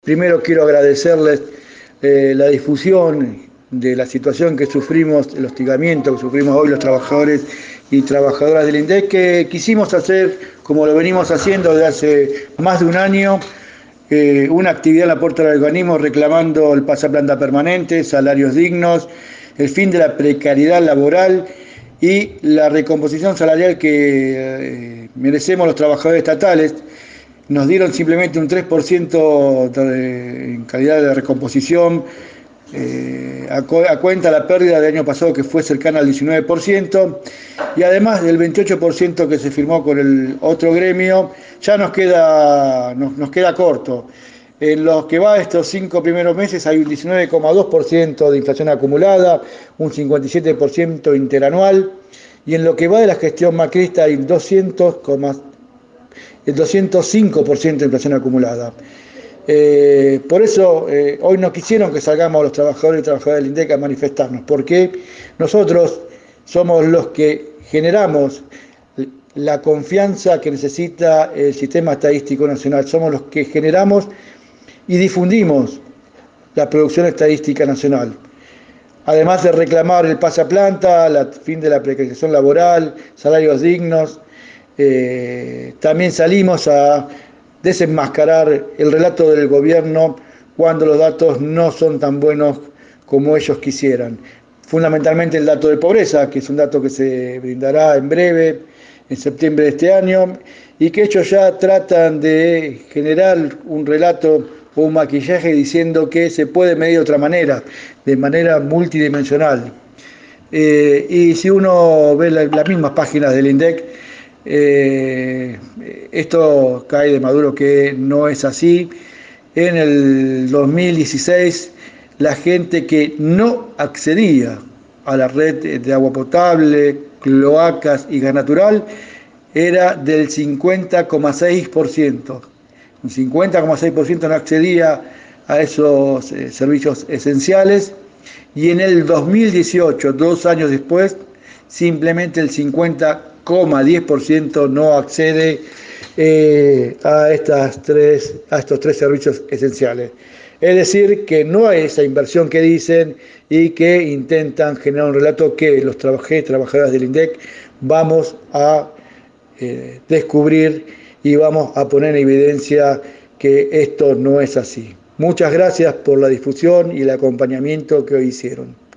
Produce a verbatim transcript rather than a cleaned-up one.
Primero quiero agradecerles eh, la difusión de la situación que sufrimos, el hostigamiento que sufrimos hoy los trabajadores y trabajadoras del INDEC, que quisimos hacer, como lo venimos haciendo desde hace más de un año, eh, una actividad en la puerta del organismo reclamando el pasaplanta permanente, salarios dignos, el fin de la precariedad laboral y la recomposición salarial que eh, merecemos los trabajadores estatales. Nos dieron simplemente un tres por ciento de, en calidad de recomposición, eh, a, a cuenta de la pérdida del año pasado que fue cercana al diecinueve por ciento, y además del veintiocho por ciento que se firmó con el otro gremio, ya nos queda, nos, nos queda corto. En los que va estos cinco primeros meses hay un diecinueve coma dos por ciento de inflación acumulada, un cincuenta y siete por ciento interanual, y en lo que va de la gestión macrista hay doscientos, el doscientos cinco por ciento de inflación acumulada. Eh, por eso eh, hoy no quisieron que salgamos los trabajadores y trabajadoras del INDEC a manifestarnos, porque nosotros somos los que generamos la confianza que necesita el sistema estadístico nacional, somos los que generamos y difundimos la producción estadística nacional. Además de reclamar el pasaplanta, el fin de la precarización laboral, salarios dignos, Eh, también salimos a desenmascarar el relato del gobierno cuando los datos no son tan buenos como ellos quisieran. Fundamentalmente el dato de pobreza, que es un dato que se brindará en breve, en septiembre de este año, y que ellos ya tratan de generar un relato o un maquillaje diciendo que se puede medir de otra manera, de manera multidimensional. Eh, y si uno ve la, las mismas páginas del INDEC, Eh, esto cae de maduro que no es así. En el dos mil dieciséis la gente que no accedía a la red de agua potable, cloacas y gas natural era del cincuenta coma seis por ciento. Un cincuenta coma seis por ciento no accedía a esos eh, servicios esenciales, y en el dos mil dieciocho, dos años después, simplemente el cincuenta coma diez por ciento no accede eh, a, estas tres, a estos tres servicios esenciales. Es decir, que no hay esa inversión que dicen y que intentan generar un relato que los trabajadores y trabajadoras del INDEC vamos a eh, descubrir y vamos a poner en evidencia que esto no es así. Muchas gracias por la difusión y el acompañamiento que hoy hicieron.